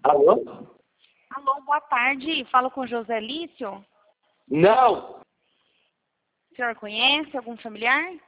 Alô? Alô, boa tarde. Falo com José Lício. Não. O senhor conhece algum familiar?